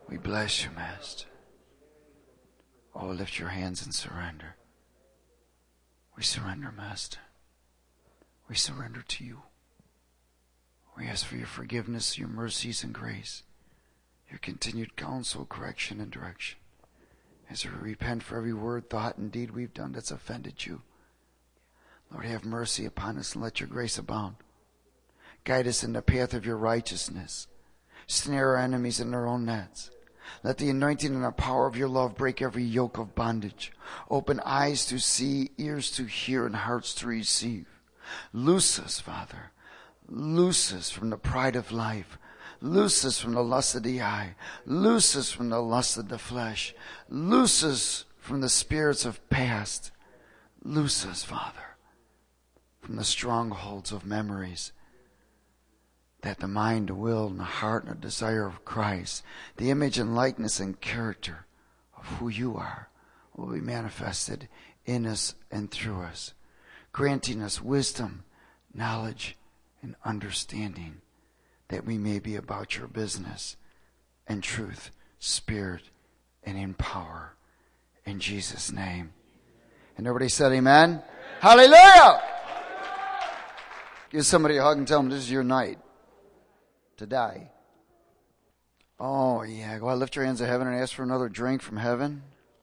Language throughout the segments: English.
We bless you, Master. Oh, lift your hands and surrender. We surrender, Master. We surrender to you. We ask for your forgiveness, your mercies and grace, your continued counsel, correction, and direction. As we repent for every word, thought, and deed we've done that's offended you. Lord, have mercy upon us and let your grace abound. Guide us in the path of your righteousness. Snare our enemies in their own nets. Let the anointing and the power of your love break every yoke of bondage. Open eyes to see, ears to hear, and hearts to receive. Loose us, Father. Loose us from the pride of life. Loose us from the lust of the eye. Loose us from the lust of the flesh. Loose us from the spirits of past. Loose us, Father, from the strongholds of memories, that the mind, the will, and the heart, and the desire of Christ, the image and likeness and character of who you are, will be manifested in us and through us, granting us wisdom, knowledge, and understanding, that we may be about your business and truth, spirit, and in power. In Jesus' name. And everybody said amen? Amen. Hallelujah! Give somebody a hug and tell them this is your night to die. Oh, yeah. Go ahead, lift your hands to heaven and ask for another drink from heaven.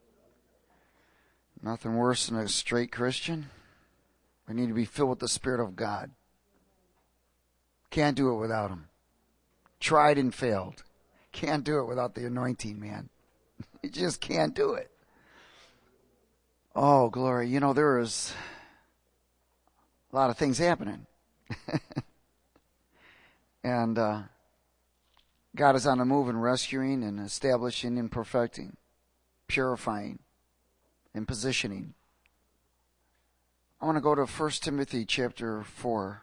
Nothing worse than a straight Christian. We need to be filled with the Spirit of God. Can't do it without him. Tried and failed. Can't do it without the anointing, man. You just can't do it. Oh, glory. You know, there is a lot of things happening. And God is on the move and rescuing and establishing and perfecting, purifying and positioning. I want to go to 1 Timothy chapter 4.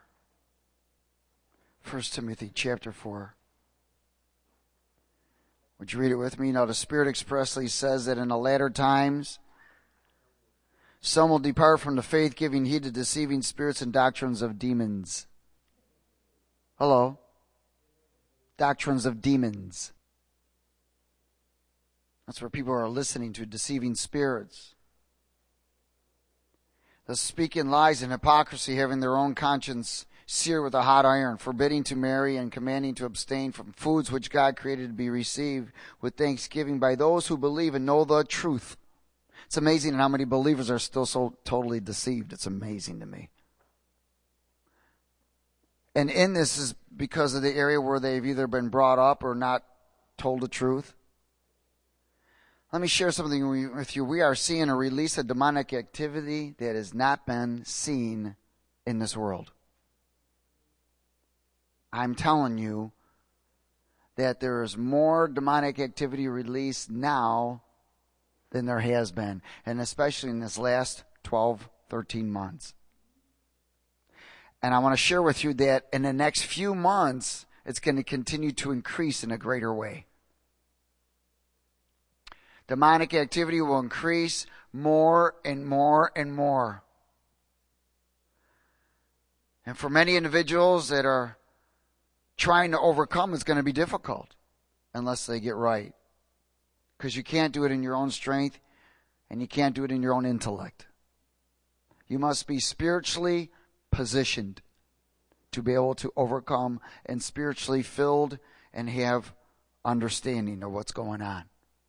1 Timothy chapter 4. Would you read it with me? Now the Spirit expressly says that in the latter times some will depart from the faith, giving heed to deceiving spirits and doctrines of demons. Hello? Doctrines of demons. That's where people are listening to deceiving spirits. The speaking lies and hypocrisy, having their own conscience seared with a hot iron, forbidding to marry and commanding to abstain from foods which God created to be received with thanksgiving by those who believe and know the truth. It's amazing how many believers are still so totally deceived. It's amazing to me. And in this is because of the area where they've either been brought up or not told the truth. Let me share something with you. We are seeing a release of demonic activity that has not been seen in this world. I'm telling you that there is more demonic activity released now than there has been, and especially in this last 12, 13 months. And I want to share with you that in the next few months, it's going to continue to increase in a greater way. Demonic activity will increase more and more and more. And for many individuals that are trying to overcome, it's going to be difficult unless they get right. Because you can't do it in your own strength and you can't do it in your own intellect. You must be spiritually positioned to be able to overcome and spiritually filled and have understanding of what's going on.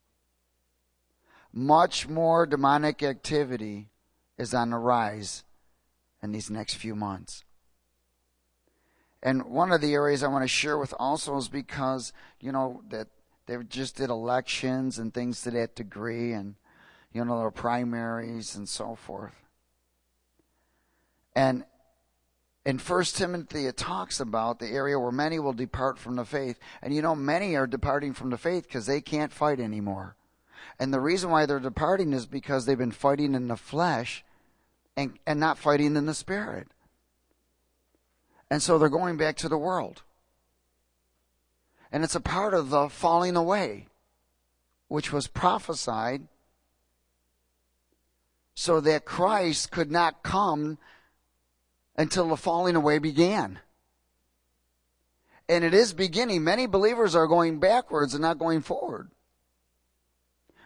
Much more demonic activity is on the rise in these next few months. And one of the areas I want to share with also is because, that they just did elections and things to that degree, and, their primaries and so forth. And in 1 Timothy, it talks about the area where many will depart from the faith. And many are departing from the faith because they can't fight anymore. And the reason why they're departing is because they've been fighting in the flesh and not fighting in the spirit. And so they're going back to the world. And it's a part of the falling away, which was prophesied so that Christ could not come until the falling away began. And it is beginning. Many believers are going backwards and not going forward.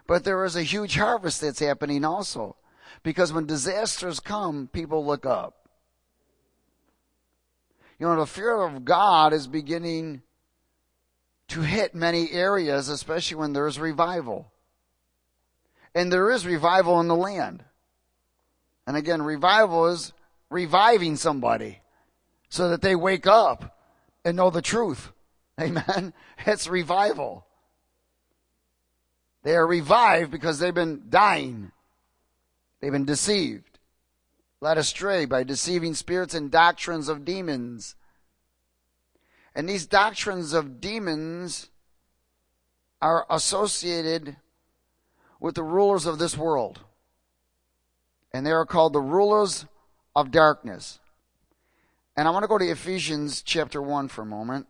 But there is a huge harvest that's happening also. Because when disasters come, people look up. You know, the fear of God is beginning to hit many areas, especially when there's revival. And there is revival in the land. And again, revival is reviving somebody so that they wake up and know the truth. Amen. It's revival. They are revived because they've been dying. They've been deceived, led astray by deceiving spirits and doctrines of demons. And these doctrines of demons are associated with the rulers of this world. And they are called the rulers of darkness. And I want to go to Ephesians chapter 1 for a moment.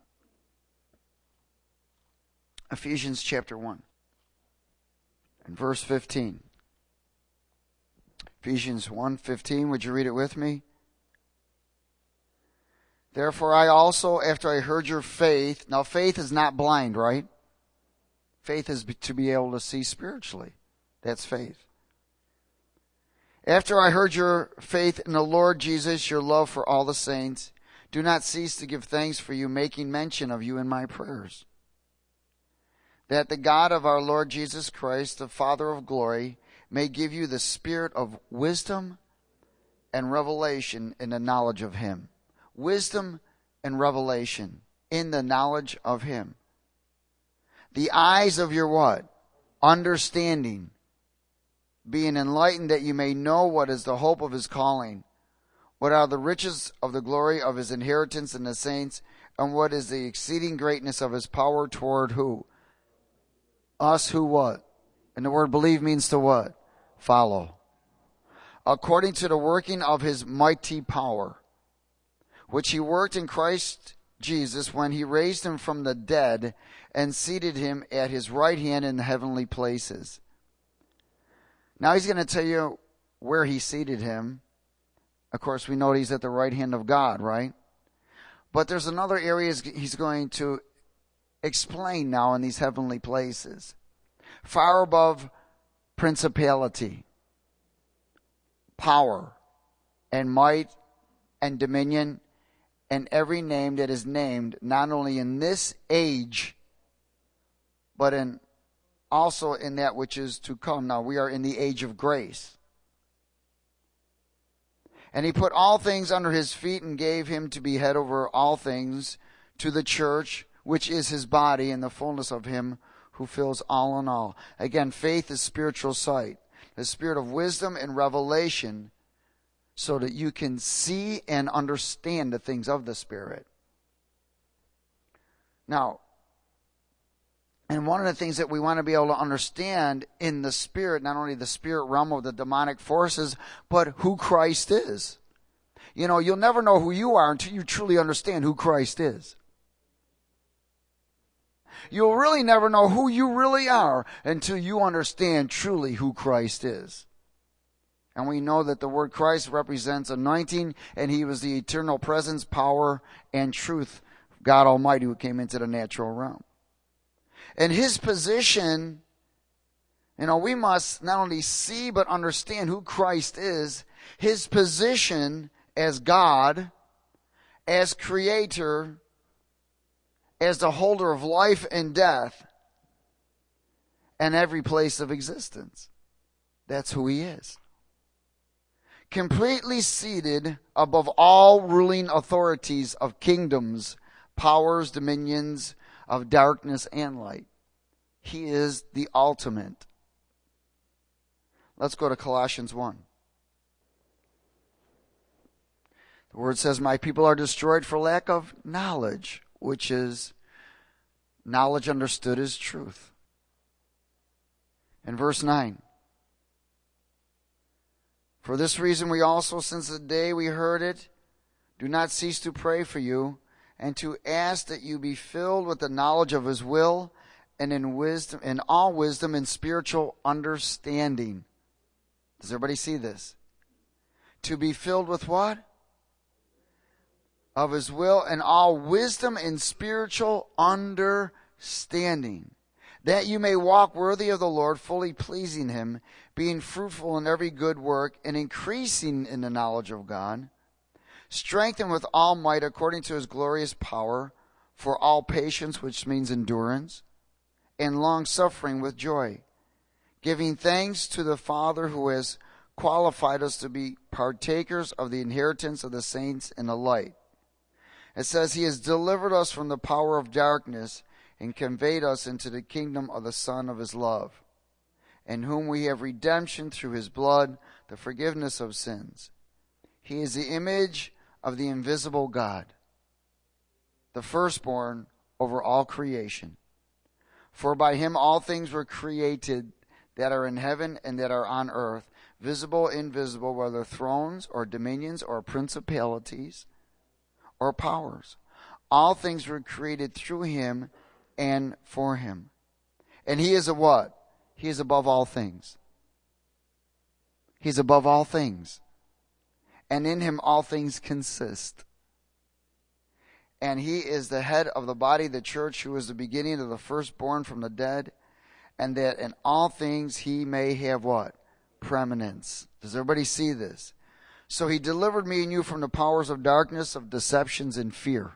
Ephesians chapter 1 and verse 15. Ephesians 1:15, would you read it with me? Therefore I also, after I heard your faith, now faith is not blind, right? Faith is to be able to see spiritually. That's faith. After I heard your faith in the Lord Jesus, your love for all the saints, do not cease to give thanks for you, making mention of you in my prayers. That the God of our Lord Jesus Christ, the Father of glory, may give you the spirit of wisdom and revelation in the knowledge of him. Wisdom and revelation in the knowledge of him. The eyes of your what? Understanding. Being enlightened that you may know what is the hope of his calling. What are the riches of the glory of his inheritance in the saints? And what is the exceeding greatness of his power toward who? Us who what? And the word believe means to what? Follow. According to the working of his mighty power, which he worked in Christ Jesus when he raised him from the dead and seated him at his right hand in the heavenly places. Now he's going to tell you where he seated him. Of course, we know he's at the right hand of God, right? But there's another area he's going to explain now in these heavenly places. Far above principality, power, and might, and dominion, and every name that is named, not only in this age, but also in that which is to come. Now we are in the age of grace. And he put all things under his feet and gave him to be head over all things to the church, which is his body, in the fullness of him who fills all in all. Again, faith is spiritual sight. The spirit of wisdom and revelation so that you can see and understand the things of the Spirit. Now, and one of the things that we want to be able to understand in the Spirit, not only the spirit realm of the demonic forces, but who Christ is. You know, you'll never know who you are until you truly understand who Christ is. You'll really never know who you really are until you understand truly who Christ is. And we know that the word Christ represents anointing, and he was the eternal presence, power, and truth of God Almighty who came into the natural realm. And his position, you know, we must not only see but understand who Christ is. His position as God, as creator, as the holder of life and death, and every place of existence. That's who he is. Completely seated above all ruling authorities of kingdoms, powers, dominions of darkness and light. He is the ultimate. Let's go to Colossians 1. The word says, my people are destroyed for lack of knowledge, which is knowledge understood as truth. In verse 9, for this reason we also, since the day we heard it, do not cease to pray for you and to ask that you be filled with the knowledge of his will and in wisdom, in all wisdom and spiritual understanding. Does everybody see this? To be filled with what? Of his will and all wisdom and spiritual understanding, that you may walk worthy of the Lord, fully pleasing him, being fruitful in every good work, and increasing in the knowledge of God, strengthened with all might according to his glorious power, for all patience, which means endurance, and long-suffering with joy, giving thanks to the Father who has qualified us to be partakers of the inheritance of the saints in the light. It says, he has delivered us from the power of darkness and conveyed us into the kingdom of the Son of his love, in whom we have redemption through his blood, the forgiveness of sins. He is the image of the invisible God, the firstborn over all creation. For by him all things were created that are in heaven and that are on earth, visible, invisible, whether thrones or dominions or principalities or powers. All things were created through him and for him. And he is a what? He is above all things. He's above all things. And in him all things consist. And he is the head of the body, the church, who is the beginning of the firstborn from the dead, and that in all things he may have what? Preeminence. Does everybody see this? So he delivered me and you from the powers of darkness, of deceptions and fear.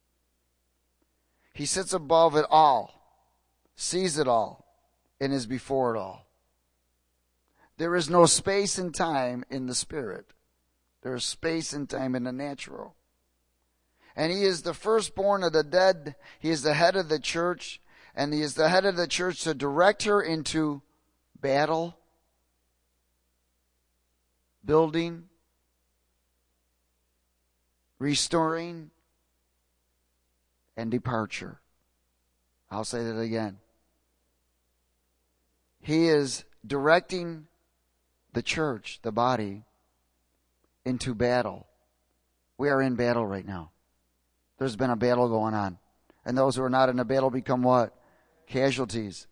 He sits above it all, sees it all, and is before it all. There is no space and time in the spirit. There is space and time in the natural. And he is the firstborn of the dead. He is the head of the church. And he is the head of the church to direct her into battle, building, restoring, and departure. I'll say that again. He is directing the church, the body, into battle. We are in battle right now. There's been a battle going on. And those who are not in a battle become what? Casualties.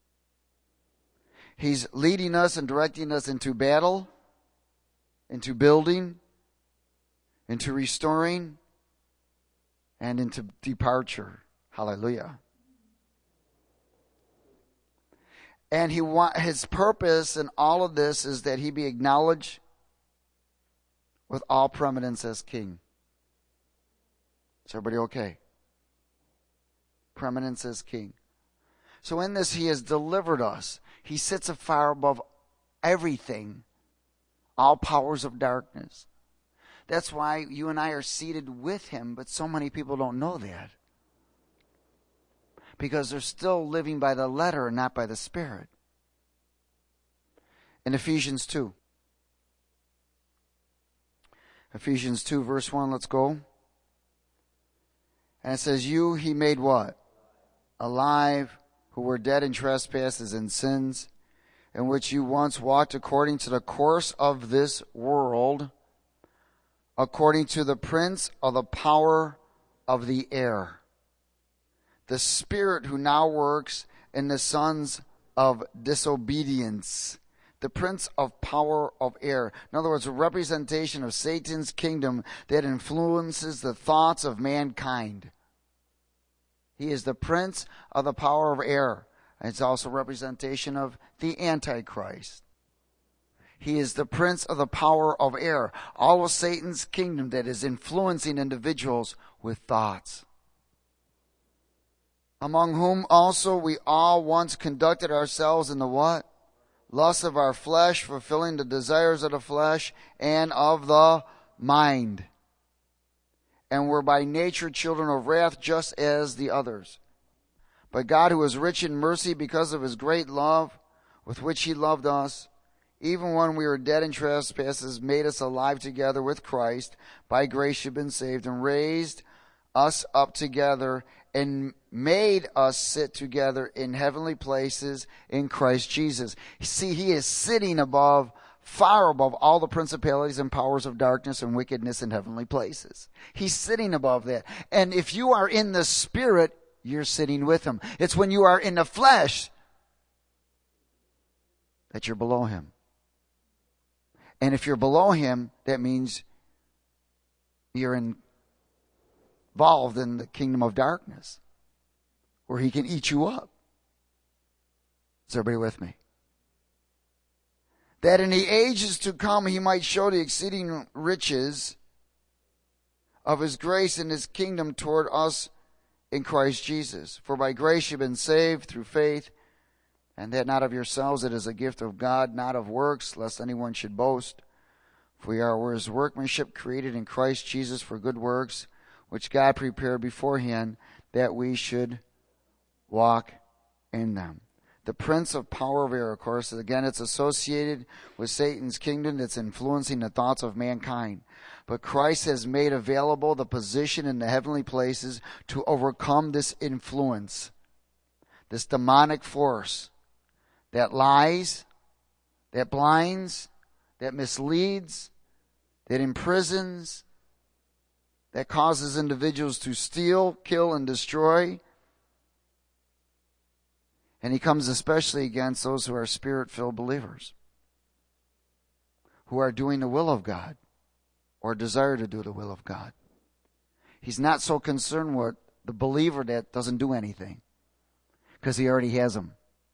He's leading us and directing us into battle, into building, into restoring, and into departure. Hallelujah. And his purpose in all of this is that he be acknowledged with all preeminence as king. Is everybody okay? Preeminence as king. So in this, he has delivered us. He sits afar above everything, all powers of darkness. That's why you and I are seated with him, but so many people don't know that. Because they're still living by the letter and not by the spirit. In Ephesians 2. Ephesians 2 verse 1, let's go. And it says, you he made what? Alive, who were dead in trespasses and sins, in which you once walked according to the course of this world, according to the prince of the power of the air, the spirit who now works in the sons of disobedience, the prince of power of air. In other words, a representation of Satan's kingdom that influences the thoughts of mankind. He is the prince of the power of air. It's also a representation of the Antichrist. He is the prince of the power of air. All of Satan's kingdom that is influencing individuals with thoughts. Among whom also we all once conducted ourselves in the what? Lust of our flesh, fulfilling the desires of the flesh and of the mind. And were by nature children of wrath, just as the others. But God, who is rich in mercy because of his great love with which he loved us, even when we were dead in trespasses, made us alive together with Christ. By grace you've been saved, and raised us up together and made us sit together in heavenly places in Christ Jesus. See, he is sitting above, far above all the principalities and powers of darkness and wickedness in heavenly places. He's sitting above that. And if you are in the Spirit, you're sitting with him. It's when you are in the flesh that you're below him. And if you're below him, that means you're involved in the kingdom of darkness, where he can eat you up. Is everybody with me? That in the ages to come he might show the exceeding riches of his grace in his kingdom toward us in Christ Jesus. For by grace you've been saved through faith, and that not of yourselves, it is a gift of God, not of works, lest anyone should boast. For we are his workmanship, created in Christ Jesus for good works, which God prepared beforehand that we should walk in them. The prince of power of air, of course, again, it's associated with Satan's kingdom that's influencing the thoughts of mankind. But Christ has made available the position in the heavenly places to overcome this influence, this demonic force that lies, that blinds, that misleads, that imprisons, that causes individuals to steal, kill, and destroy. And he comes especially against those who are Spirit-filled believers, who are doing the will of God or desire to do the will of God. He's not so concerned with the believer that doesn't do anything, because he already has them.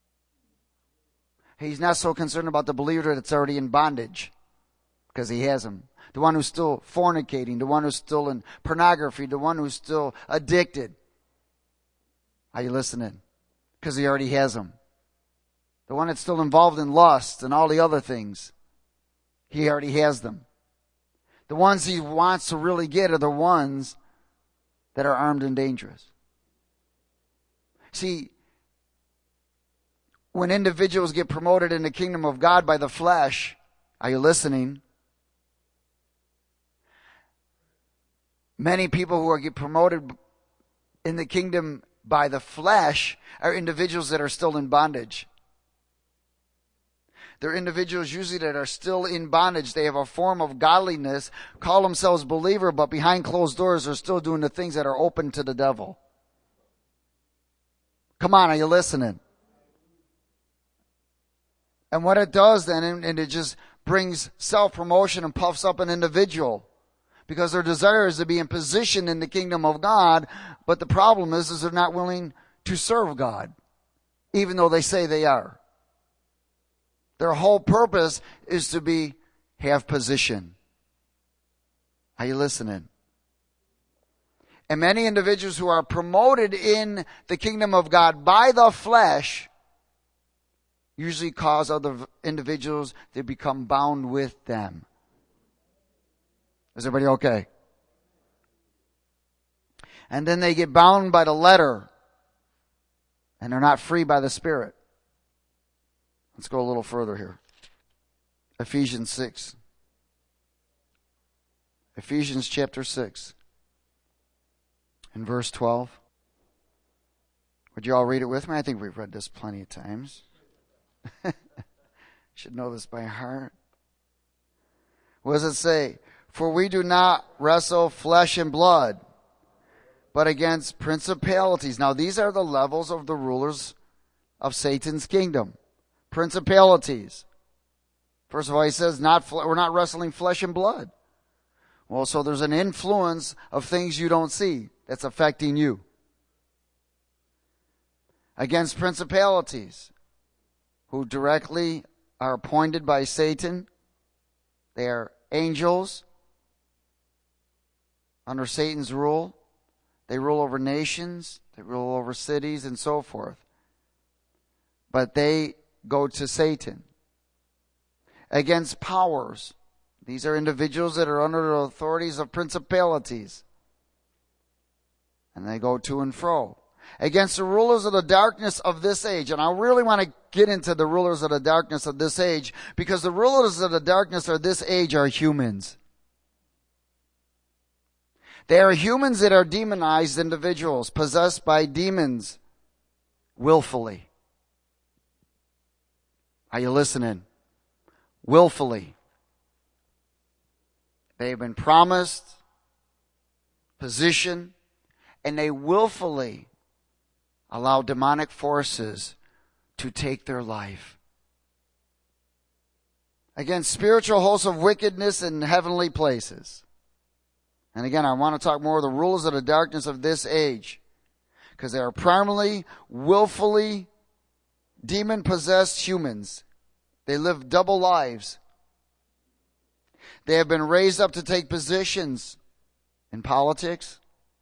He's not so concerned about the believer that's already in bondage, because he has them. The one who's still fornicating, the one who's still in pornography, the one who's still addicted. Are you listening? Because he already has them. The one that's still involved in lust and all the other things, he already has them. The ones he wants to really get are the ones that are armed and dangerous. See, when individuals get promoted in the kingdom of God by the flesh, are you listening? Many people who get promoted in the kingdom by the flesh are individuals that are still in bondage. They're individuals usually that are still in bondage. They have a form of godliness, call themselves believer, but behind closed doors are still doing the things that are open to the devil. Come on, are you listening? And what it does then, and it just brings self-promotion and puffs up an individual, because their desire is to be in position in the kingdom of God, but the problem is they're not willing to serve God, even though they say they are. Their whole purpose is to have position. Are you listening? And many individuals who are promoted in the kingdom of God by the flesh usually cause other individuals to become bound with them. Is everybody okay? And then they get bound by the letter, and they're not free by the Spirit. Let's go a little further here. Ephesians 6. Ephesians chapter 6. In verse 12. Would you all read it with me? I think we've read this plenty of times. Should know this by heart. What does it say? For we do not wrestle flesh and blood, but against principalities. Now these are the levels of the rulers of Satan's kingdom. Principalities. First of all, he says we're not wrestling flesh and blood. Well, so there's an influence of things you don't see that's affecting you. Against principalities, who directly are appointed by Satan. They are angels under Satan's rule. They rule over nations. They rule over cities and so forth. But they go to Satan. Against powers. These are individuals that are under the authorities of principalities. And they go to and fro. Against the rulers of the darkness of this age. And I really want to get into the rulers of the darkness of this age, because the rulers of the darkness of this age are humans. They are humans that are demonized individuals, possessed by demons willfully. Are you listening? Willfully. They have been promised position, and they willfully allow demonic forces to take their life. Against spiritual hosts of wickedness in heavenly places. And again, I want to talk more of the rulers of the darkness of this age, because they are primarily willfully demon-possessed humans. They live double lives. They have been raised up to take positions in politics,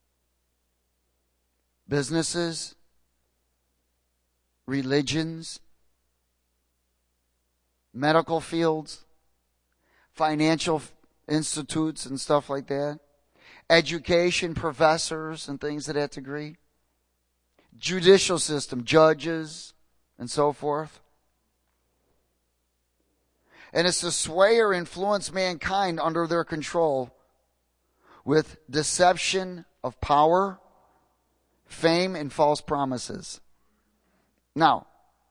businesses, religions, medical fields, financial institutes and stuff like that, education, professors and things of that degree, judicial system, judges and so forth. And it's to sway or influence mankind under their control with deception of power, fame, and false promises. Now,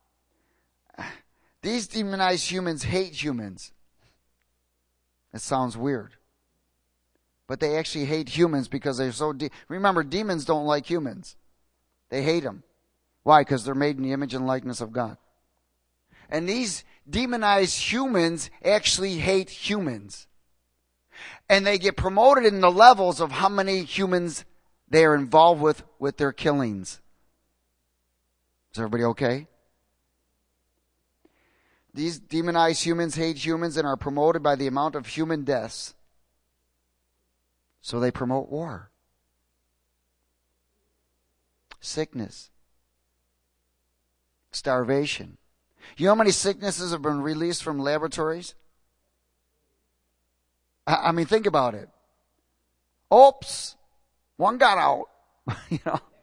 these demonized humans hate humans. It sounds weird. But they actually hate humans because they're so... Remember, demons don't like humans. They hate them. Why? Because they're made in the image and likeness of God. And these demonized humans actually hate humans. And they get promoted in the levels of how many humans they are involved with their killings. Is everybody okay? These demonized humans hate humans and are promoted by the amount of human deaths. So they promote war, sickness, starvation. You know how many sicknesses have been released from laboratories? I mean, think about it. Oops, one got out. You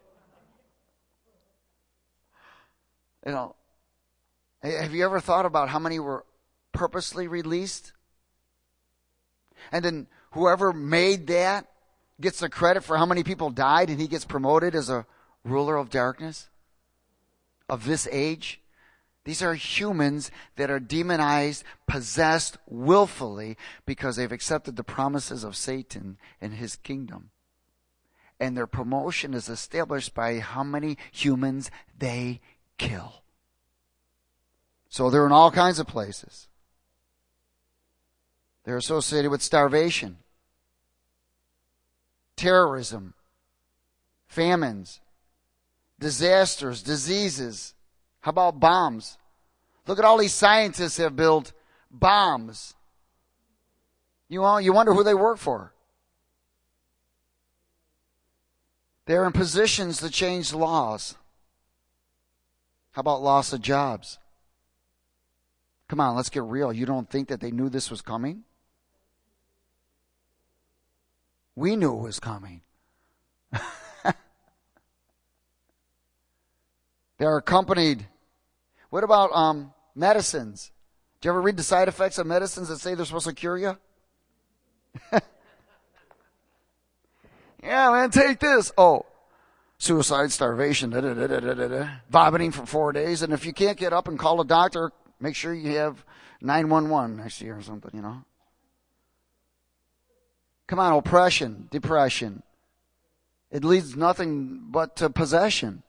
know, have you ever thought about how many were purposely released? And then whoever made that gets the credit for how many people died, and he gets promoted as a ruler of darkness of this age. These are humans that are demonized, possessed willfully because they've accepted the promises of Satan and his kingdom. And their promotion is established by how many humans they kill. So they're in all kinds of places. They're associated with starvation, terrorism, famines, disasters, diseases. How about bombs? Look at all these scientists have built bombs. You wonder who they work for. They're in positions to change laws. How about loss of jobs? Come on, let's get real. You don't think that they knew this was coming? We knew it was coming. They're accompanied. What about medicines? Do you ever read the side effects of medicines that say they're supposed to cure you? Yeah, man, take this. Oh, suicide, starvation, vomiting for 4 days. And if you can't get up and call a doctor, make sure you have 911 next year or something, you know. Come on, oppression, depression. It leads nothing but to possession.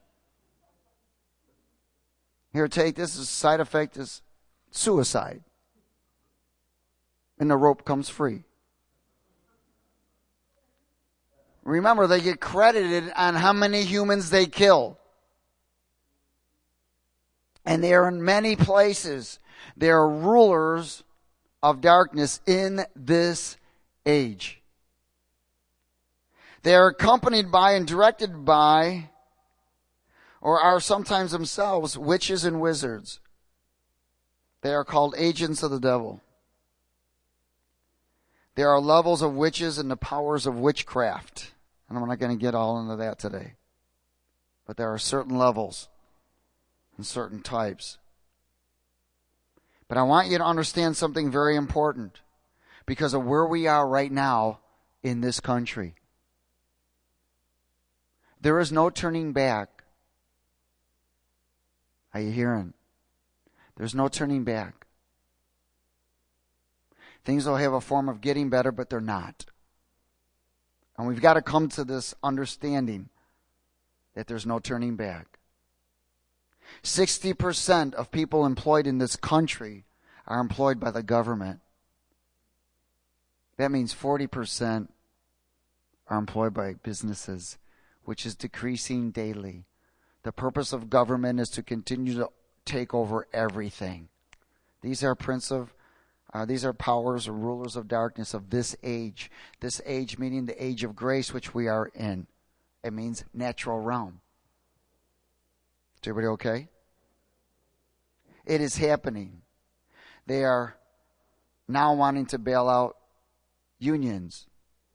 Here, take this. The side effect is suicide. And the rope comes free. Remember, they get credited on how many humans they kill. And they are in many places. They are rulers of darkness in this age. They are accompanied by and directed by, or are sometimes themselves, witches and wizards. They are called agents of the devil. There are levels of witches and the powers of witchcraft. And I'm not going to get all into that today. But there are certain levels and certain types. But I want you to understand something very important because of where we are right now in this country. There is no turning back. Are you hearing? There's no turning back. Things will have a form of getting better, but they're not. And we've got to come to this understanding that there's no turning back. 60% of people employed in this country are employed by the government. That means 40% are employed by businesses, which is decreasing daily. The purpose of government is to continue take over everything. These are these are powers or rulers of darkness of this age. This age meaning the age of grace which we are in. It means natural realm. Is everybody okay? It is happening. They are now wanting to bail out unions.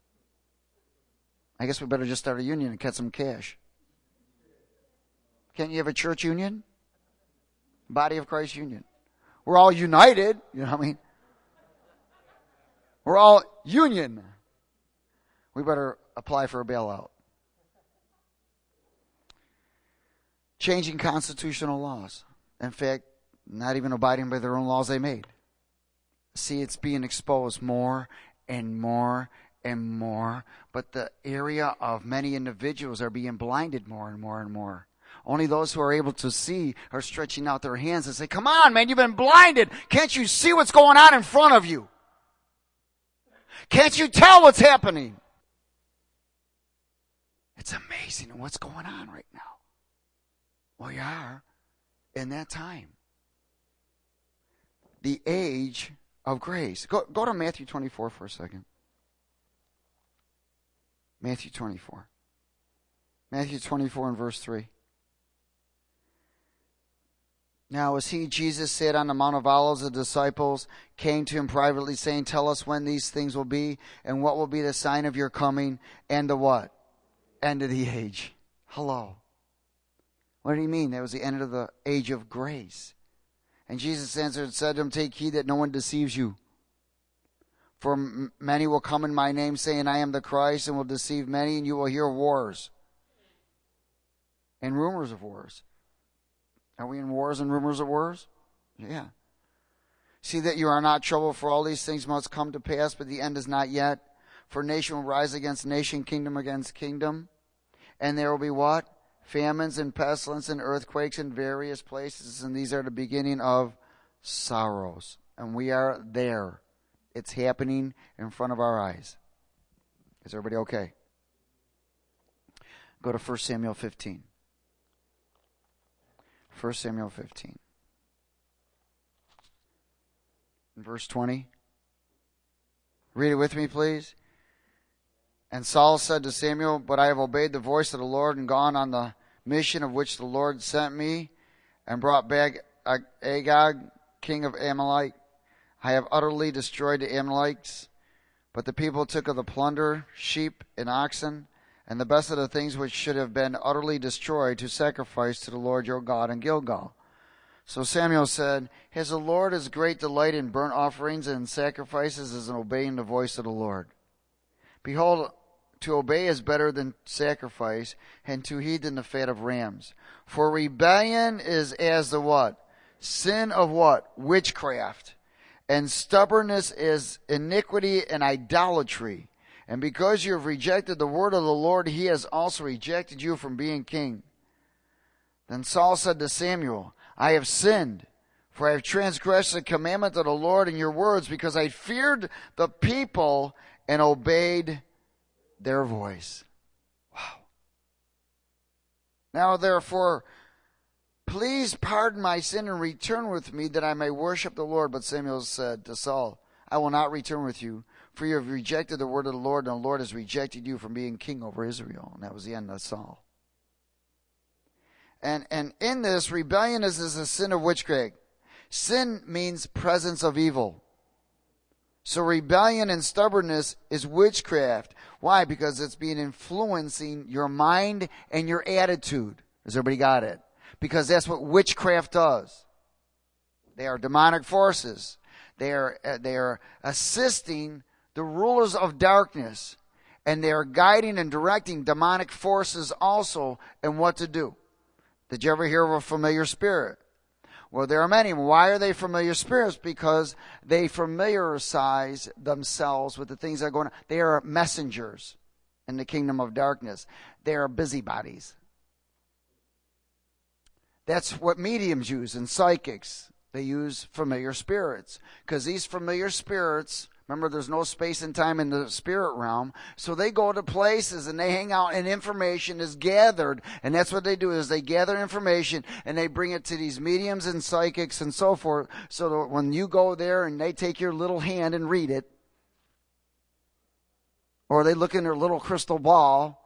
I guess we better just start a union and cut some cash. Can't you have a church union? Body of Christ union. We're all united. You know what I mean? We're all union. We better apply for a bailout. Changing constitutional laws. In fact, not even abiding by their own laws they made. See, it's being exposed more and more and more. But the area of many individuals are being blinded more and more and more. Only those who are able to see are stretching out their hands and say, come on, man, you've been blinded. Can't you see what's going on in front of you? Can't you tell what's happening? It's amazing what's going on right now. We are in that time. The age of grace. Go to Matthew 24 for a second. Matthew 24. Matthew 24 and verse 3. Now as he, Jesus, sat on the Mount of Olives, the disciples came to him privately, saying, tell us when these things will be, and what will be the sign of your coming, and the what? End of the age. Hello. What did he mean? That was the end of the age of grace. And Jesus answered and said to him, take heed that no one deceives you. For many will come in my name, saying, I am the Christ, and will deceive many, and you will hear wars and rumors of wars. Are we in wars and rumors of wars? Yeah. See that you are not troubled, for all these things must come to pass, but the end is not yet. For nation will rise against nation, kingdom against kingdom. And there will be what? Famines and pestilence and earthquakes in various places. And these are the beginning of sorrows. And we are there. It's happening in front of our eyes. Is everybody okay? Go to 1 Samuel 15. 1 Samuel 15. In verse 20. Read it with me, please. And Saul said to Samuel, but I have obeyed the voice of the Lord and gone on the mission of which the Lord sent me and brought back Agag, king of Amalek. I have utterly destroyed the Amalekites, but the people took of the plunder, sheep and oxen, and the best of the things which should have been utterly destroyed to sacrifice to the Lord your God in Gilgal. So Samuel said, has the Lord as great delight in burnt offerings and sacrifices as in obeying the voice of the Lord? Behold, to obey is better than sacrifice, and to heed than the fat of rams. For rebellion is as the what? Sin of what? Witchcraft. And stubbornness is iniquity and idolatry. And because you have rejected the word of the Lord, he has also rejected you from being king. Then Saul said to Samuel, I have sinned, for I have transgressed the commandment of the Lord in your words, because I feared the people and obeyed their voice. Wow. Now therefore, please pardon my sin and return with me that I may worship the Lord. But Samuel said to Saul, I will not return with you, for you have rejected the word of the Lord, and the Lord has rejected you from being king over Israel. And that was the end of Saul. And in this, rebellion is a sin of witchcraft. Sin means presence of evil. So rebellion and stubbornness is witchcraft. Why? Because it's been influencing your mind and your attitude. Has everybody got it? Because that's what witchcraft does. They are demonic forces. They are assisting the rulers of darkness. And they are guiding and directing demonic forces also in what to do. Did you ever hear of a familiar spirit? Well, there are many. Why are they familiar spirits? Because they familiarize themselves with the things that are going on. They are messengers in the kingdom of darkness. They are busybodies. That's what mediums use and psychics. They use familiar spirits. Because these familiar spirits Remember, there's no space and time in the spirit realm. So they go to places and they hang out and information is gathered. And that's what they do is they gather information and they bring it to these mediums and psychics and so forth. So that when you go there and they take your little hand and read it, or they look in their little crystal ball,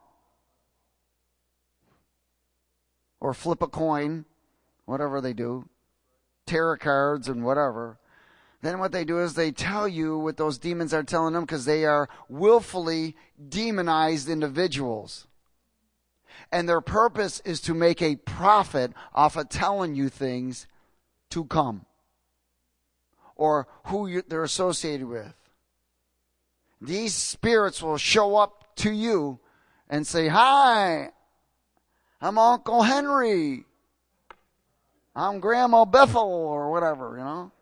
or flip a coin, whatever they do, tarot cards and whatever. Then what they do is they tell you what those demons are telling them because they are willfully demonized individuals. And their purpose is to make a profit off of telling you things to come or who they're associated with. These spirits will show up to you and say, "Hi, I'm Uncle Henry. I'm Grandma Bethel," or whatever, you know.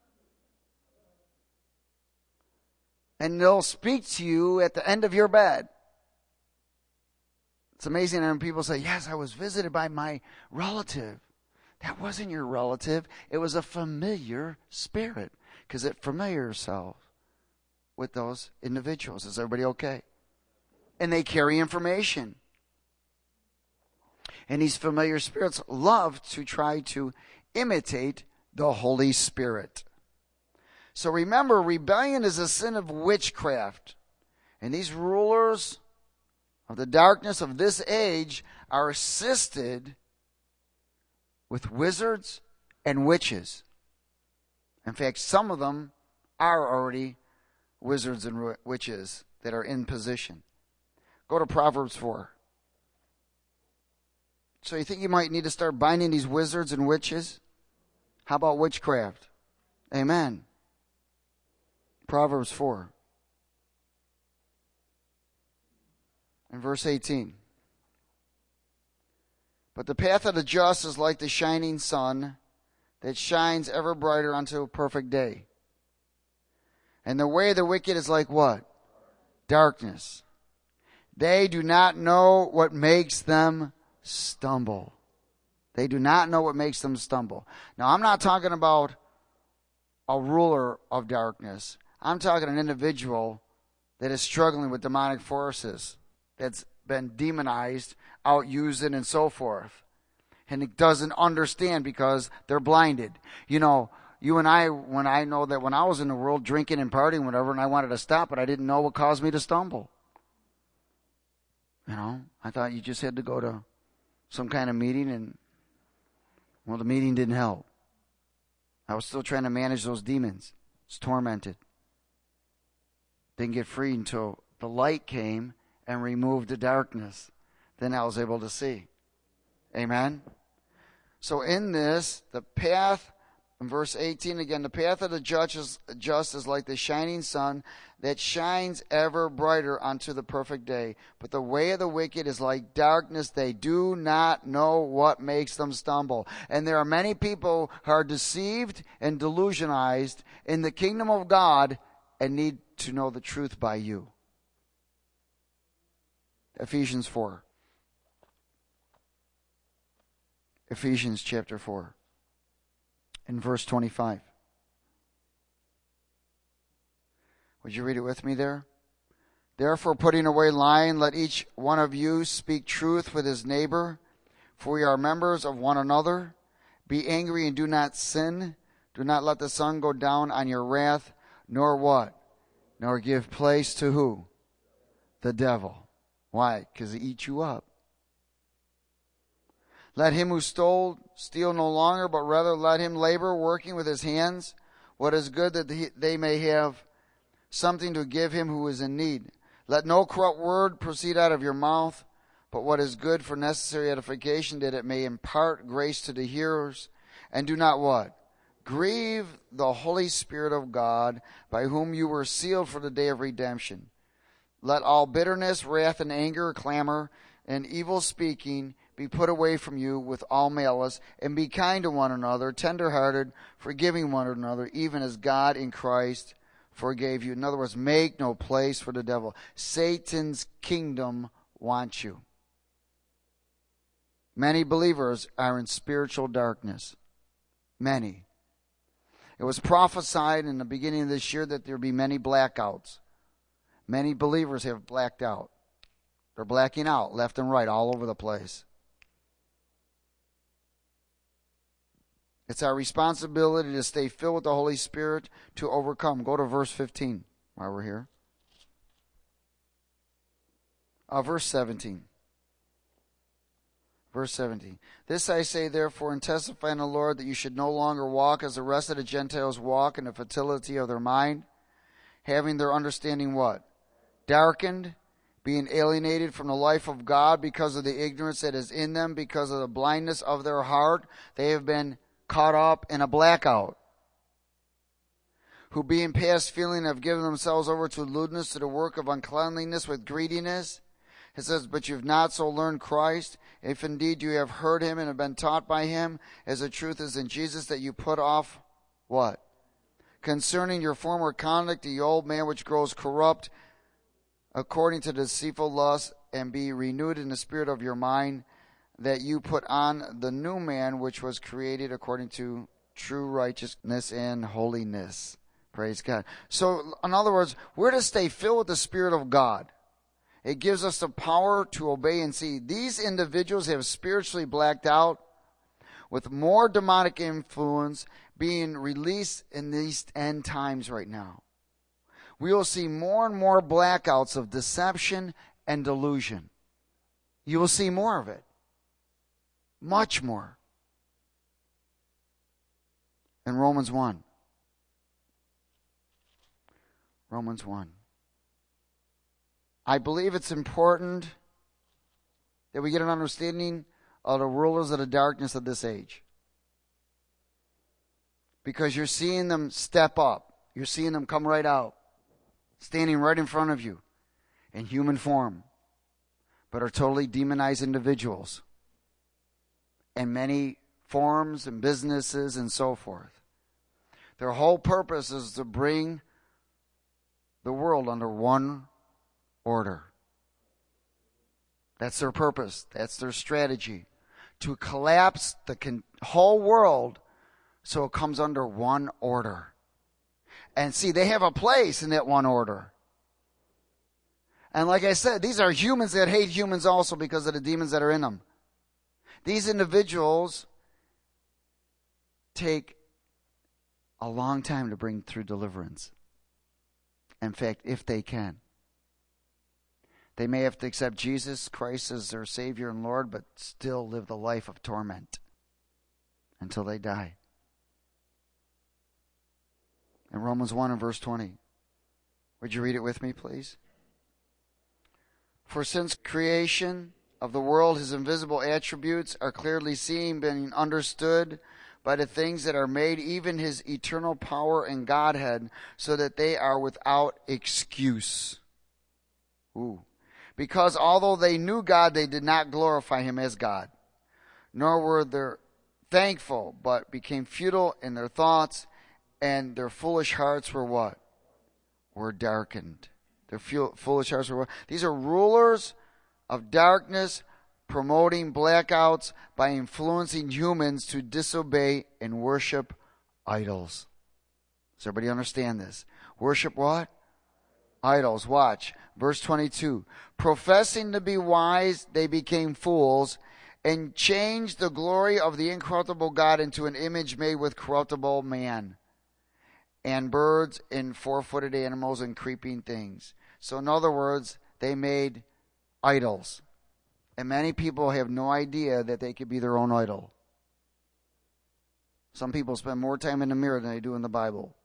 And they'll speak to you at the end of your bed. It's amazing when people say, "Yes, I was visited by my relative." That wasn't your relative. It was a familiar spirit because it familiars itself with those individuals. Is everybody okay? And they carry information. And these familiar spirits love to try to imitate the Holy Spirit. So remember, rebellion is a sin of witchcraft. And these rulers of the darkness of this age are assisted with wizards and witches. In fact, some of them are already wizards and witches that are in position. Go to Proverbs 4. So you think you might need to start binding these wizards and witches? How about witchcraft? Amen. Proverbs 4. In verse 18. But the path of the just is like the shining sun that shines ever brighter unto a perfect day. And the way of the wicked is like what? Darkness. They do not know what makes them stumble. They do not know what makes them stumble. Now, I'm not talking about a ruler of darkness. I'm talking an individual that is struggling with demonic forces, that's been demonized, out using, and so forth. And it doesn't understand because they're blinded. You know, you and I, when I know that when I was in the world drinking and partying, whatever, and I wanted to stop, but I didn't know what caused me to stumble. You know, I thought you just had to go to some kind of meeting, and, well, the meeting didn't help. I was still trying to manage those demons. I was tormented. Didn't get free until the light came and removed the darkness. Then I was able to see. Amen? So in this, the path, in verse 18 again, the path of the just is like the shining sun that shines ever brighter unto the perfect day. But the way of the wicked is like darkness. They do not know what makes them stumble. And there are many people who are deceived and delusionized in the kingdom of God and need to know the truth by you. Ephesians 4. Ephesians chapter 4. In verse 25. Would you read it with me there? Therefore, putting away lying, let each one of you speak truth with his neighbor, for we are members of one another. Be angry and do not sin. Do not let the sun go down on your wrath, nor what? Nor give place to who? The devil. Why? Because he eats you up. Let him who stole steal no longer, but rather let him labor, working with his hands what is good, that they may have something to give him who is in need. Let no corrupt word proceed out of your mouth, but what is good for necessary edification, that it may impart grace to the hearers. And do not what? Grieve the Holy Spirit of God, by whom you were sealed for the day of redemption. Let all bitterness, wrath, and anger, clamor, and evil speaking be put away from you with all malice, and be kind to one another, tender-hearted, forgiving one another, even as God in Christ forgave you. In other words, make no place for the devil. Satan's kingdom wants you. Many believers are in spiritual darkness. Many. It was prophesied in the beginning of this year that there would be many blackouts. Many believers have blacked out. They're blacking out left and right all over the place. It's our responsibility to stay filled with the Holy Spirit to overcome. Go to verse 15 while we're here. Verse 17. Verse 17. This I say therefore and testify in the Lord that you should no longer walk as the rest of the Gentiles walk in the futility of their mind, having their understanding what? Darkened, being alienated from the life of God because of the ignorance that is in them, because of the blindness of their heart. They have been caught up in a blackout. Who being past feeling have given themselves over to lewdness, to the work of uncleanliness with greediness. It says, but you've not so learned Christ, if indeed you have heard him and have been taught by him, as the truth is in Jesus, that you put off what? Concerning your former conduct, the old man which grows corrupt according to deceitful lust, and be renewed in the spirit of your mind, that you put on the new man which was created according to true righteousness and holiness. Praise God. So, in other words, we're to stay filled with the Spirit of God. It gives us the power to obey and see. These individuals have spiritually blacked out with more demonic influence being released in these end times right now. We will see more and more blackouts of deception and delusion. You will see more of it. Much more. In Romans 1. Romans 1. I believe it's important that we get an understanding of the rulers of the darkness of this age. Because you're seeing them step up. You're seeing them come right out. Standing right in front of you in human form. But are totally demonized individuals. And many forms and businesses and so forth. Their whole purpose is to bring the world under one order. That's their purpose. That's their strategy. To collapse the whole world so it comes under one order. And see, they have a place in that one order. And like I said, these are humans that hate humans also because of the demons that are in them. These individuals take a long time to bring through deliverance. In fact, if they can. They may have to accept Jesus Christ as their Savior and Lord, but still live the life of torment until they die. In Romans 1 and verse 20. Would you read it with me, please? For since creation of the world, his invisible attributes are clearly seen, being understood by the things that are made, even his eternal power and Godhead, so that they are without excuse. Because although they knew God, they did not glorify him as God, nor were they thankful, but became futile in their thoughts, and their foolish hearts were what? Were darkened. Their foolish hearts were what? These are rulers of darkness, promoting blackouts by influencing humans to disobey and worship idols. Does everybody understand this? Worship what? Idols. Watch. Verse 22. Professing to be wise, they became fools and changed the glory of the incorruptible God into an image made with corruptible man and birds and four-footed animals and creeping things. So in other words, they made idols. And many people have no idea that they could be their own idol. Some people spend more time in the mirror than they do in the Bible.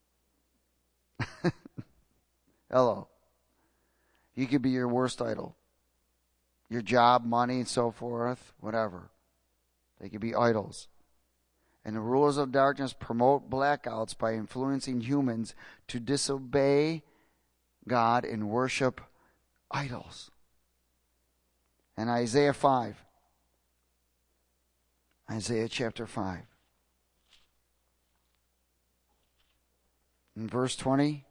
Hello. You could be your worst idol. Your job, money, and so forth, whatever. They could be idols. And the rulers of darkness promote blackouts by influencing humans to disobey God and worship idols. And Isaiah 5. Isaiah chapter 5. In verse 20.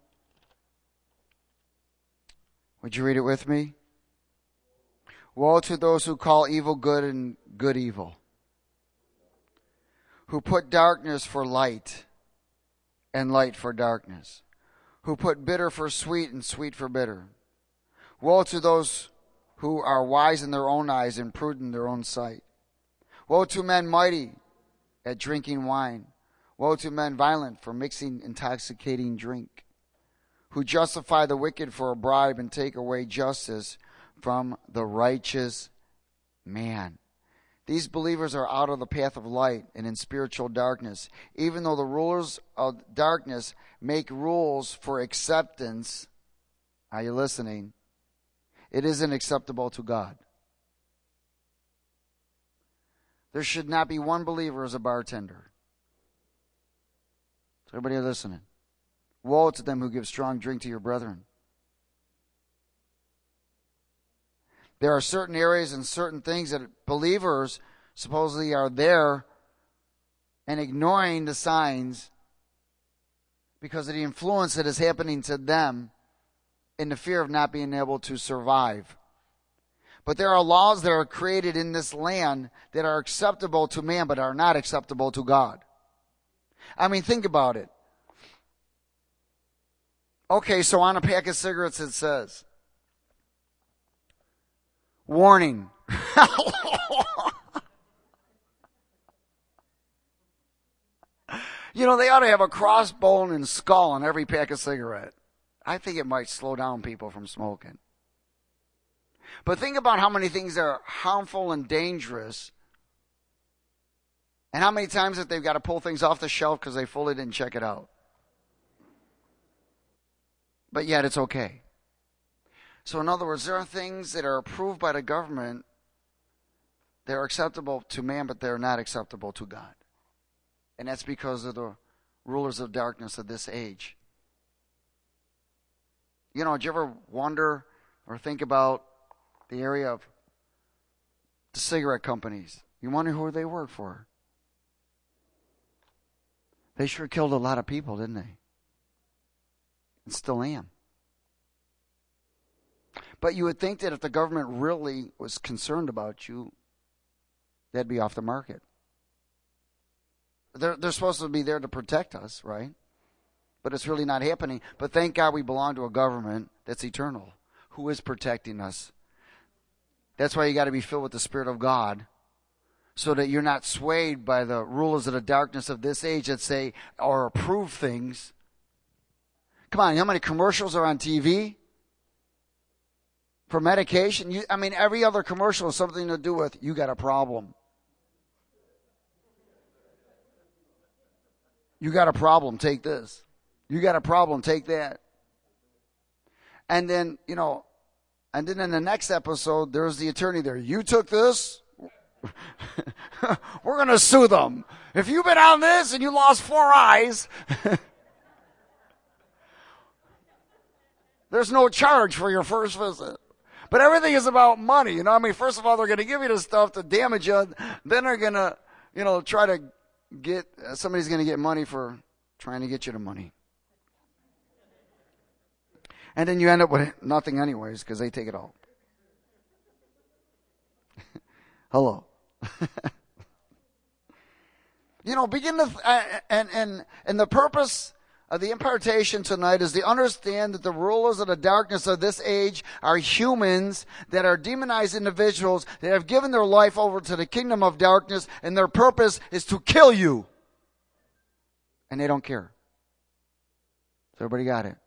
Would you read it with me? Woe to those who call evil good and good evil, who put darkness for light and light for darkness, who put bitter for sweet and sweet for bitter. Woe to those who are wise in their own eyes and prudent in their own sight. Woe to men mighty at drinking wine. Woe to men violent for mixing intoxicating drink, who justify the wicked for a bribe and take away justice from the righteous man. These believers are out of the path of light and in spiritual darkness. Even though the rulers of darkness make rules for acceptance, are you listening? It isn't acceptable to God. There should not be one believer as a bartender. Is everybody listening? Woe to them who give strong drink to your brethren. There are certain areas and certain things that believers supposedly are there and ignoring the signs because of the influence that is happening to them in the fear of not being able to survive. But there are laws that are created in this land that are acceptable to man but are not acceptable to God. I mean, think about it. Okay, so on a pack of cigarettes it says, warning. You know, they ought to have a crossbone and skull on every pack of cigarette. I think it might slow down people from smoking. But think about how many things are harmful and dangerous, and how many times that they've got to pull things off the shelf because they fully didn't check it out. But yet it's okay. So in other words, there are things that are approved by the government that are acceptable to man, but they're not acceptable to God. And that's because of the rulers of darkness of this age. You know, did you ever wonder or think about the area of the cigarette companies? You wonder who they work for. They sure killed a lot of people, didn't they? And still am. But you would think that if the government really was concerned about you, they'd be off the market. They're supposed to be there to protect us, right? But it's really not happening. But thank God we belong to a government that's eternal, who is protecting us. That's why you got to be filled with the Spirit of God, so that you're not swayed by the rulers of the darkness of this age that say or approve things. Come on, you know how many commercials are on TV for medication? Every other commercial has something to do with, you got a problem. You got a problem, take this. You got a problem, take that. And then, in the next episode, there's the attorney there. You took this? We're going to sue them. If you've been on this and you lost 4 eyes, there's no charge for your first visit. But everything is about money. First of all, they're going to give you this stuff to damage you. Then they're going to, try to somebody's going to get money for trying to get you the money. And then you end up with nothing anyways because they take it all. Hello. Begin to, and the purpose of the impartation tonight is to understand that the rulers of the darkness of this age are humans that are demonized individuals that have given their life over to the kingdom of darkness, and their purpose is to kill you. And they don't care. So everybody got it?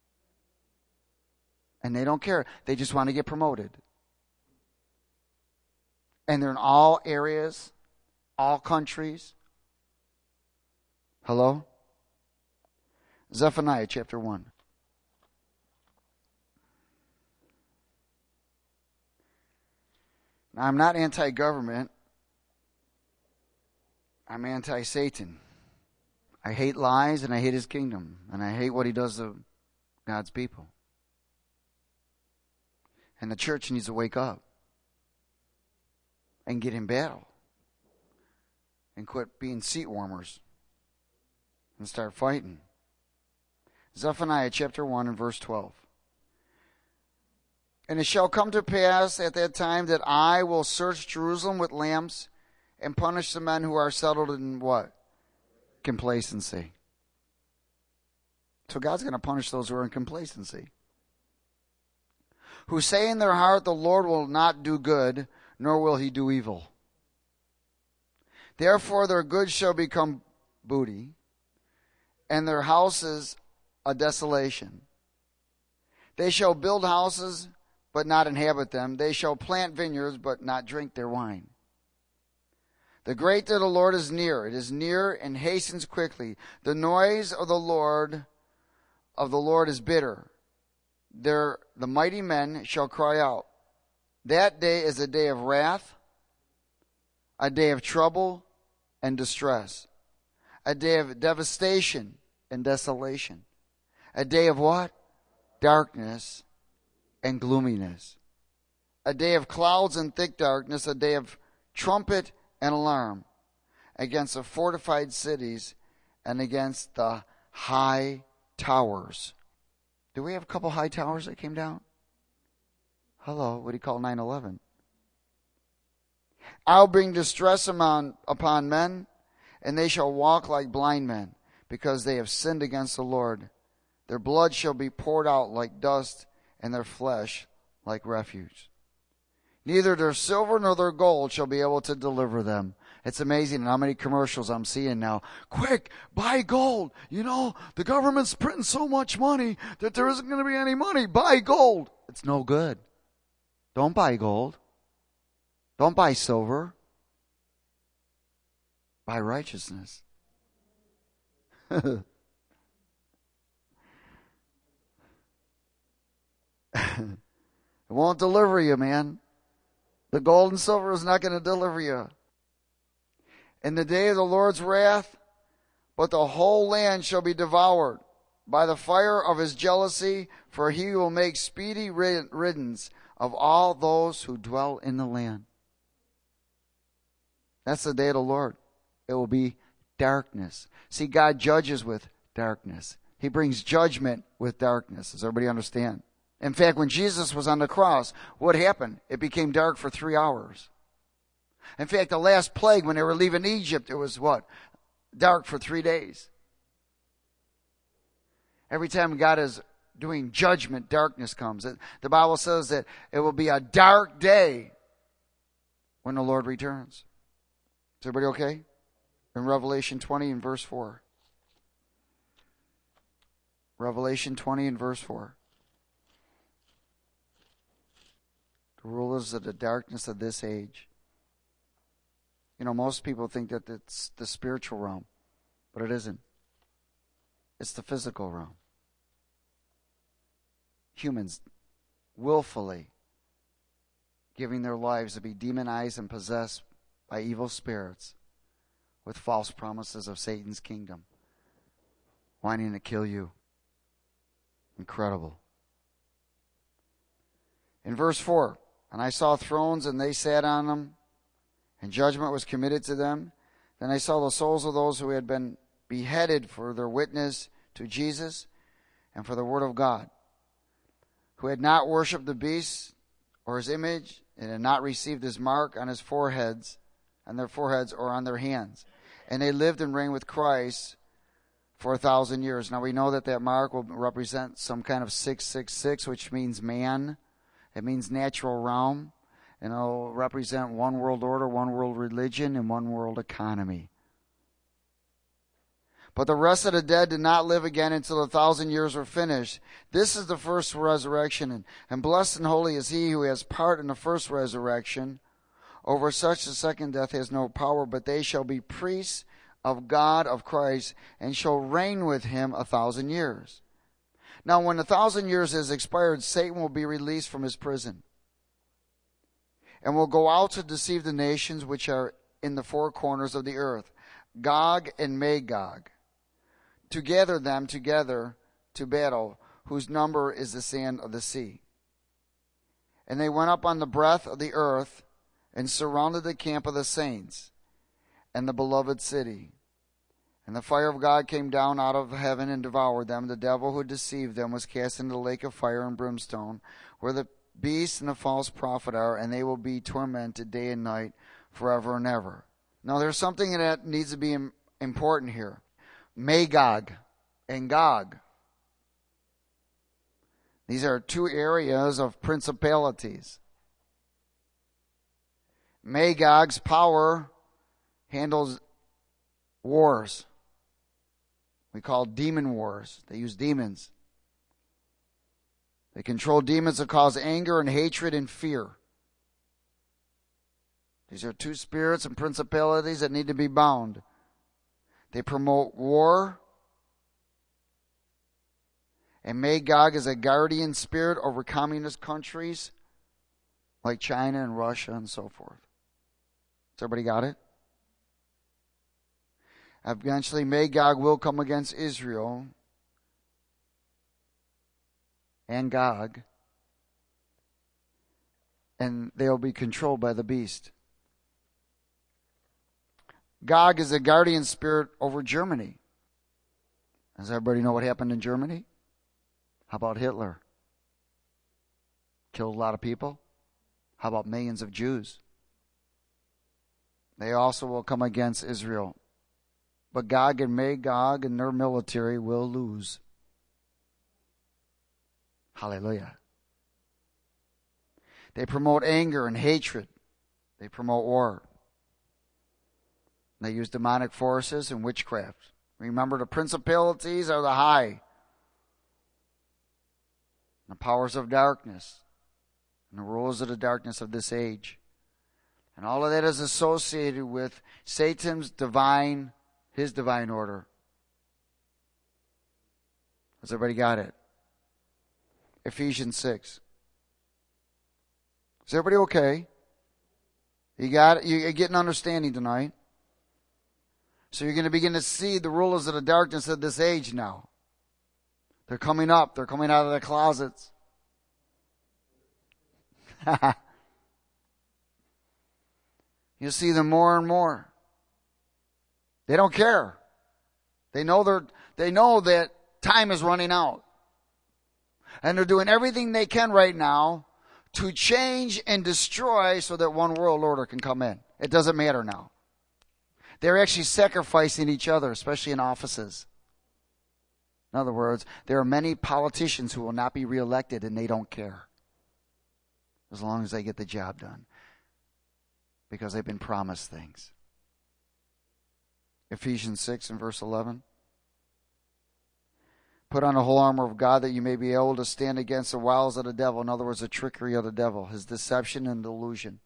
And they don't care. They just want to get promoted. And they're in all areas, all countries. Hello? Zephaniah chapter 1. Now, I'm not anti-government. I'm anti-Satan. I hate lies and I hate his kingdom. And I hate what he does to God's people. And the church needs to wake up and get in battle and quit being seat warmers and start fighting. Zephaniah chapter 1 and verse 12. And it shall come to pass at that time that I will search Jerusalem with lamps and punish the men who are settled in what? Complacency. So God's going to punish those who are in complacency. Who say in their heart, the Lord will not do good, nor will he do evil. Therefore their goods shall become booty, and their houses a desolation. They shall build houses, but not inhabit them. They shall plant vineyards, but not drink their wine. The great day of the Lord is near. It is near and hastens quickly. The noise of the Lord is bitter. The mighty men shall cry out. That day is a day of wrath, a day of trouble and distress, a day of devastation and desolation, a day of what? Darkness and gloominess, a day of clouds and thick darkness, a day of trumpet and alarm against the fortified cities and against the high towers. Do we have a couple high towers that came down? Hello, what do you call 9/11? I'll bring distress upon men, and they shall walk like blind men, because they have sinned against the Lord. Their blood shall be poured out like dust, and their flesh like refuse. Neither their silver nor their gold shall be able to deliver them. It's amazing how many commercials I'm seeing now. Quick, buy gold. You know, the government's printing so much money that there isn't going to be any money. Buy gold. It's no good. Don't buy gold. Don't buy silver. Buy righteousness. It won't deliver you, man. The gold and silver is not going to deliver you. In the day of the Lord's wrath, but the whole land shall be devoured by the fire of his jealousy, for he will make speedy riddance of all those who dwell in the land. That's the day of the Lord. It will be darkness. See, God judges with darkness. He brings judgment with darkness. Does everybody understand? In fact, when Jesus was on the cross, what happened? It became dark for 3 hours. In fact, the last plague, when they were leaving Egypt, it was what? Dark for 3 days. Every time God is doing judgment, darkness comes. The Bible says that it will be a dark day when the Lord returns. Is everybody okay? In Revelation 20 and verse 4. Revelation 20 and verse 4. The rulers of the darkness of this age. You know, most people think that it's the spiritual realm, but it isn't. It's the physical realm. Humans willfully giving their lives to be demonized and possessed by evil spirits with false promises of Satan's kingdom, wanting to kill you. Incredible. In verse 4, and I saw thrones, and they sat on them, and judgment was committed to them. Then I saw the souls of those who had been beheaded for their witness to Jesus and for the word of God, who had not worshipped the beast or his image, and had not received his mark on his foreheads, on their foreheads or on their hands. And they lived and reigned with Christ for 1,000 years. Now we know that mark will represent some kind of 666, which means man. It means natural realm. And it'll represent one world order, one world religion, and one world economy. But the rest of the dead did not live again until 1,000 years were finished. This is the first resurrection. And blessed and holy is he who has part in the first resurrection. Over such the second death has no power, but they shall be priests of God, of Christ, and shall reign with him 1,000 years. Now when 1,000 years is expired, Satan will be released from his prison, and will go out to deceive the nations which are in the four corners of the earth, Gog and Magog, to gather them together to battle, whose number is the sand of the sea. And they went up on the breadth of the earth, and surrounded the camp of the saints, and the beloved city. And the fire of God came down out of heaven and devoured them. The devil who deceived them was cast into the lake of fire and brimstone, where the beast and the false prophet are, and they will be tormented day and night forever and ever. Now there's something that needs to be important here. Magog and Gog These are two areas of principalities. Magog's power handles wars. We call demon wars. They use demons. They control demons that cause anger and hatred and fear. These are two spirits and principalities that need to be bound. They promote war. And Magog is a guardian spirit over communist countries like China and Russia and so forth. Has everybody got it? Eventually, Magog will come against Israel and Gog, and they'll be controlled by the beast. Gog is a guardian spirit over Germany. Does everybody know what happened in Germany? How about Hitler? Killed a lot of people. How about millions of Jews? They also will come against Israel. But Gog and Magog and their military will lose. Hallelujah. They promote anger and hatred. They promote war. They use demonic forces and witchcraft. Remember, the principalities are the high. The powers of darkness. And the rulers of the darkness of this age. And all of that is associated with Satan's his divine order. Has everybody got it? Ephesians 6. Is everybody okay? You got it? You're getting understanding tonight. So you're going to begin to see the rulers of the darkness of this age now. They're coming up. They're coming out of the closets. You'll see them more and more. They don't care. They know that time is running out. And they're doing everything they can right now to change and destroy so that one world order can come in. It doesn't matter now. They're actually sacrificing each other, especially in offices. In other words, there are many politicians who will not be reelected and they don't care. As long as they get the job done. Because they've been promised things. Ephesians 6 and verse 11. Put on the whole armor of God that you may be able to stand against the wiles of the devil. In other words, the trickery of the devil, his deception and delusion.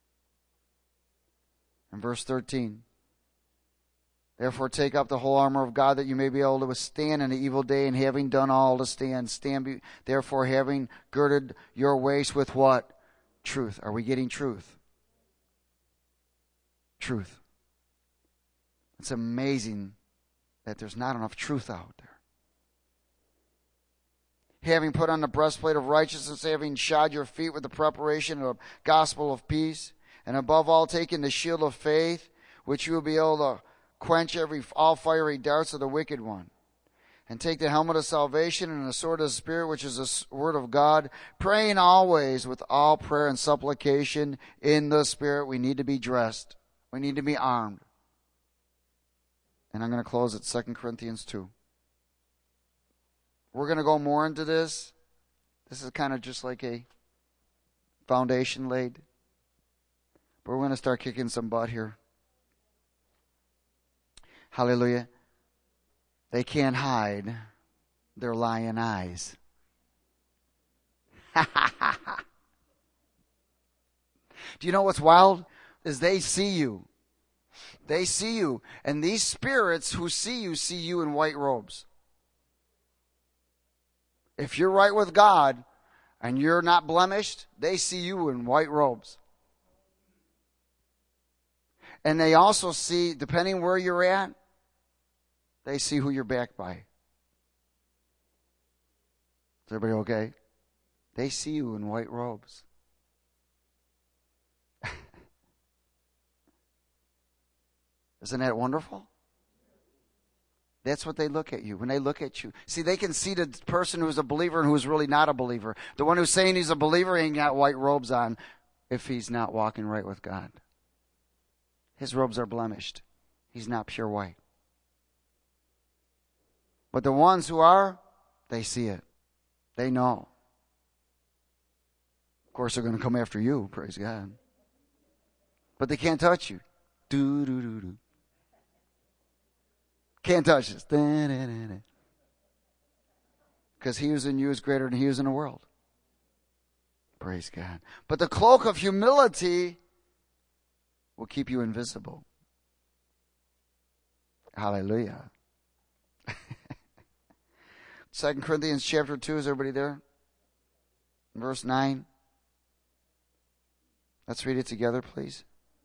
In verse 13. Therefore take up the whole armor of God that you may be able to withstand in the evil day, and having done all to stand. Therefore having girded your waist with what? Truth. Are we getting truth? Truth. It's amazing that there's not enough truth out there. Having put on the breastplate of righteousness, having shod your feet with the preparation of the gospel of peace, and above all taking the shield of faith, which you will be able to quench all fiery darts of the wicked one. And take the helmet of salvation and the sword of the Spirit, which is the word of God, praying always with all prayer and supplication in the Spirit. We need to be dressed. We need to be armed. And I'm going to close at 2 Corinthians 2. We're going to go more into this. This is kind of just like a foundation laid. But we're going to start kicking some butt here. Hallelujah. They can't hide their lion eyes. Do you know what's wild? Is they see you. They see you. And these spirits who see you in white robes. If you're right with God and you're not blemished, they see you in white robes. And they also see, depending where you're at, they see who you're backed by. Is everybody okay? They see you in white robes. Isn't that wonderful? That's what they look at you. When they look at you. See, they can see the person who's a believer and who's really not a believer. The one who's saying he's a believer ain't got white robes on if he's not walking right with God. His robes are blemished. He's not pure white. But the ones who are, they see it. They know. course, they're going to come after you, praise God. But they can't touch you. Do. Can't touch us. Because he who's in you is greater than he who's in the world. Praise God. But the cloak of humility will keep you invisible. Hallelujah. 2 Corinthians chapter 2, is everybody there? Verse 9. Let's read it together, please.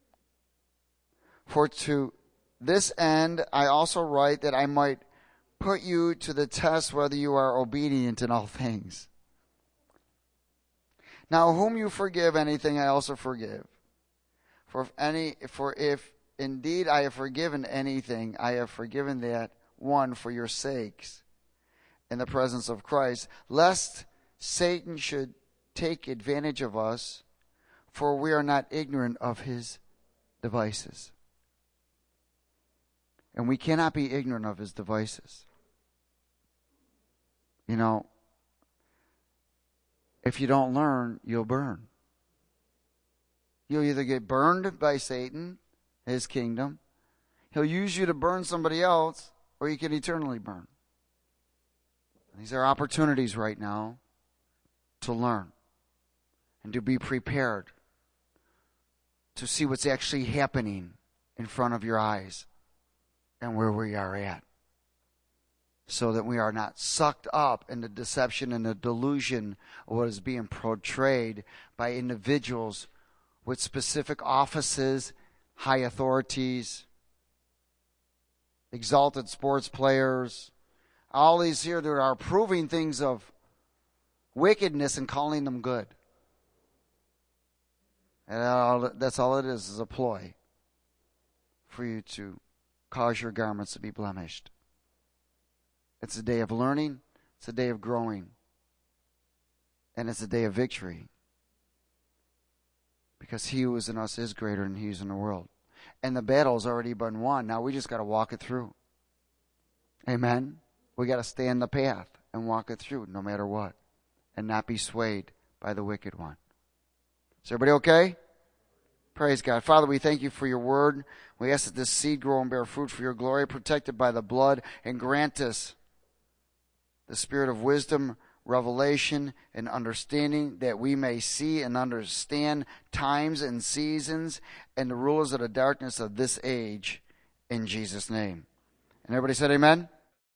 For to this end I also write, that I might put you to the test whether you are obedient in all things. Now whom you forgive anything, I also forgive. For if indeed I have forgiven anything, I have forgiven that one for your sakes in the presence of Christ, lest Satan should take advantage of us, for we are not ignorant of his devices. And we cannot be ignorant of his devices. You know, if you don't learn, you'll burn. You'll either get burned by Satan, his kingdom. He'll use you to burn somebody else, or you can eternally burn. These are opportunities right now to learn and to be prepared to see what's actually happening in front of your eyes and where we are at, so that we are not sucked up in the deception and the delusion of what is being portrayed by individuals with specific offices, high authorities, exalted sports players, all these here that are proving things of wickedness and calling them good. And that's all it is a ploy for you to cause your garments to be blemished. It's a day of learning. It's a day of growing. And it's a day of victory. Because he who is in us is greater than he who's in the world. And the battle's already been won. Now we just got to walk it through. Amen? We got to stay in the path and walk it through no matter what. And not be swayed by the wicked one. Is everybody okay? Praise God. Father, we thank you for your word. We ask that this seed grow and bear fruit for your glory, protected by the blood, and grant us the spirit of wisdom, revelation, and understanding, that we may see and understand times and seasons and the rulers of the darkness of this age, in Jesus' name. And everybody said amen?